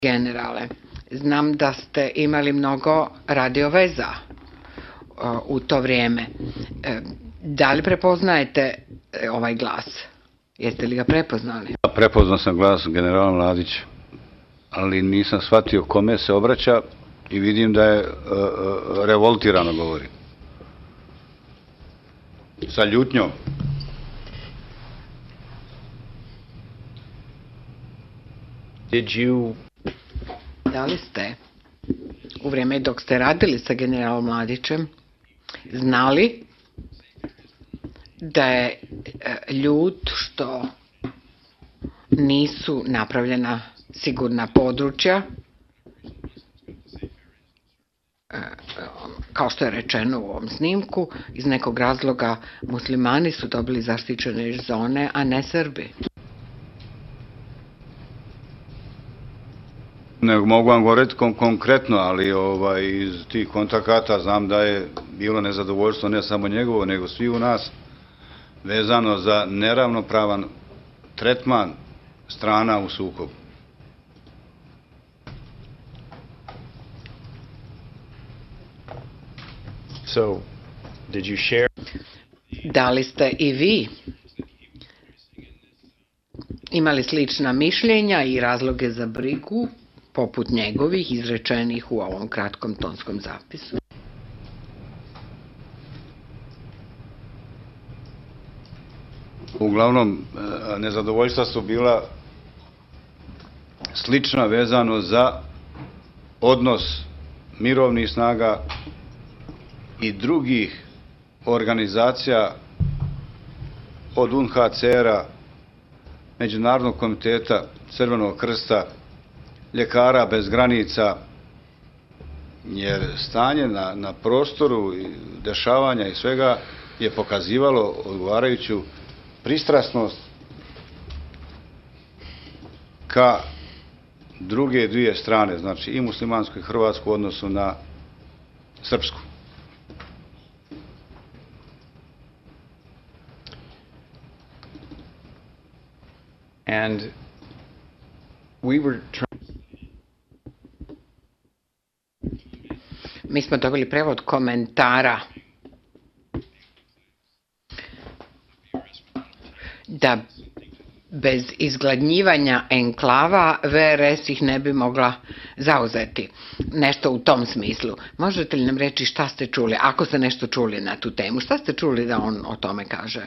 Generale, znam da ste imali mnogo radio veza u to vrijeme. Da li prepoznajete ovaj glas? Jeste li ga prepoznali? Prepoznao sam glas generala Mladića, ali nisam shvatio kome se obraća i vidim da je revoltirano govori. Sa ljutnjom. Da li ste u vrijeme dok ste radili sa generalom Mladićem znali da je ljut što nisu napravljena sigurna područja, kao što je rečeno u ovom snimku, iz nekog razloga muslimani su dobili zaštićene zone, a ne Srbi? Ne mogu vam govoriti konkretno, ali iz tih kontakata znam da je bilo nezadovoljstvo ne samo njegovo, nego svi u nas, vezano za neravnopravan tretman strana u sukobu. Da li ste i vi imali slična mišljenja i razloge za brigu, poput njegovih izrečenih u ovom kratkom tonskom zapisu? Uglavnom, nezadovoljstva su bila slična vezano za odnos mirovnih snaga i drugih organizacija od UNHCR-a, Međunarodnog komiteta Crvenog krsta, Ljekara bez granica, jer stanje na prostoru dešavanja i svega je pokazivalo odgovarajuću pristrasnost ka druge dvije strane, znači i muslimansku i hrvatsku u odnosu na srpsku. And we were Mi smo dobili prevod komentara da bez izgladnjivanja enklava VRS ih ne bi mogla zauzeti. Nešto u tom smislu. Možete li nam reći šta ste čuli, ako ste nešto čuli na tu temu? Šta ste čuli da on o tome kaže?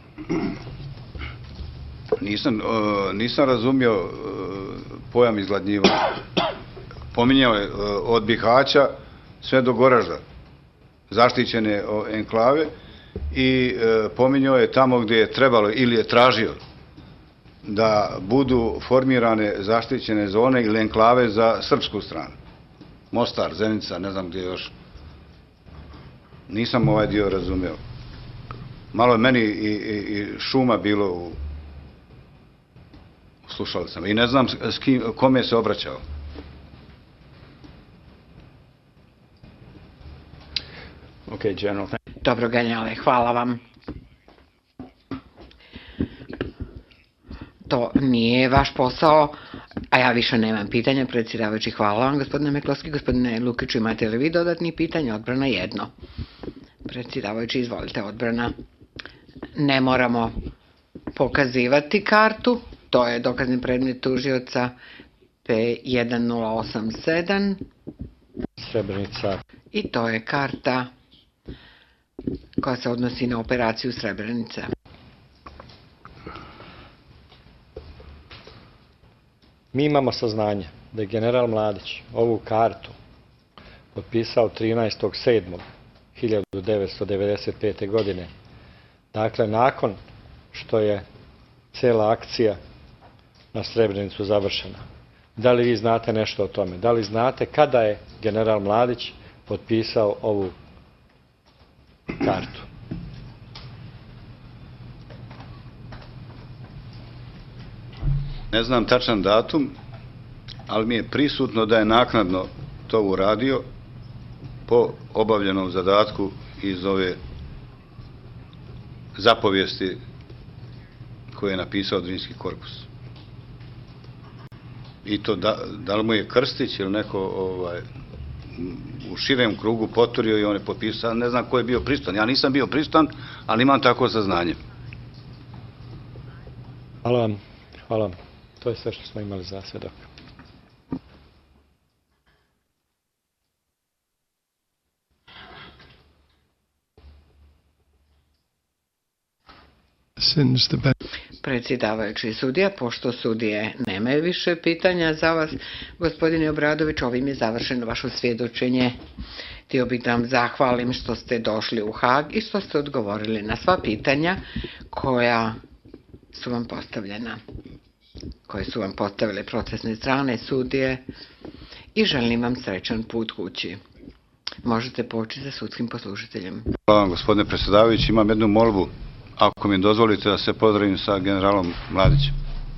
Nisam razumio pojam izgladnjivanja. Pominjao je od Bihaća sve do Goražda, zaštićene enklave, i pominjao je tamo gdje je trebalo ili je tražio da budu formirane zaštićene zone ili enklave za srpsku stranu. Mostar, Zenica, ne znam gdje još. Nisam ovaj dio razumio. Malo je meni i šuma bilo u slušalicama i ne znam kome se obraćao. Dobro, generale, hvala vam. To nije vaš posao, a ja više nemam pitanja. Predsjedavajući, hvala vam, gospodine Meklovski. Gospodine Lukiću, imate li vi dodatnih pitanja? Odbrana jedno. Predsjedavajući, izvolite, odbrana. Ne moramo pokazivati kartu. To je dokazni predmet tužioca P1087. Srebrenica. I to je karta koja se odnosi na operaciju Srebrenica. Mi imamo saznanje da je general Mladić ovu kartu potpisao 13.7.1995. godine. Dakle, nakon što je cijela akcija na Srebrenicu završena. Da li vi znate nešto o tome? Da li znate kada je general Mladić potpisao ovu kartu? Ne znam tačan datum, ali mi je prisutno da je naknadno to uradio po obavljenom zadatku iz ove zapovijesti koje je napisao Drinski korpus. I to da li mu je Krstić ili neko u širem krugu poturio i on je potpisao. Ne znam ko je bio prisutan. Ja nisam bio prisutan, ali imam tako saznanje. Hvala vam. Hvala vam. To je sve što smo imali za svedoka. Predsjedavajući sudija, pošto sudije nemaju više pitanja za vas, gospodine Obradović, ovim je završeno vaše svjedočenje. Htio bih da vam zahvalim što ste došli u Hag i što ste odgovorili na sva pitanja koja su vam postavljena, koje su vam postavile procesne strane, sudije, i želim vam srećan put kući. Možete poći za sudskim poslužiteljem. Hvala vam, gospodine predsjedavajući. Imam jednu molbu, ako mi dozvolite da se pozdravim sa generalom Mladićem.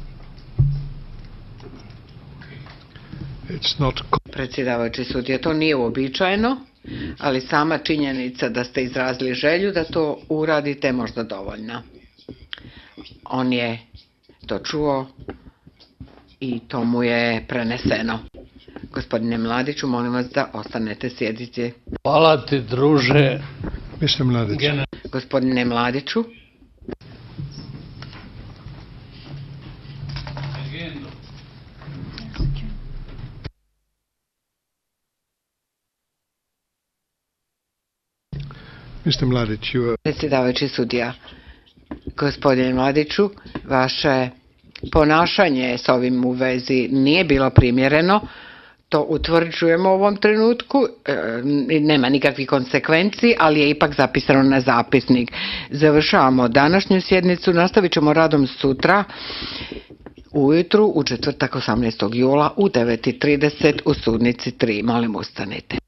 Predsjedavajući sudija, to nije uobičajeno, ali sama činjenica da ste izrazili želju da to uradite je možda dovoljna. On je to čuo i to mu je preneseno. Gospodine Mladiću, molim vas da ostanete sjediti. Hvala ti, druže. Gospodine Mladiću. Predsjedavajući sudija, gospodine Mladiću, vaše ponašanje s ovim u vezi nije bilo primjereno. To utvrđujemo u ovom trenutku, nema nikakvih konsekvenci, ali je ipak zapisano na zapisnik. Završavamo današnju sjednicu, nastavit ćemo radom sutra ujutru, u četvrtak 18. jula u 9:30 u sudnici 3. Molim, ustanite.